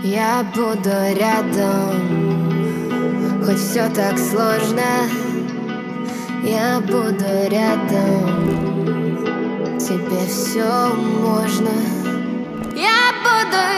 Я буду рядом, хоть все так сложно. Я буду рядом, тебе все можно. Я буду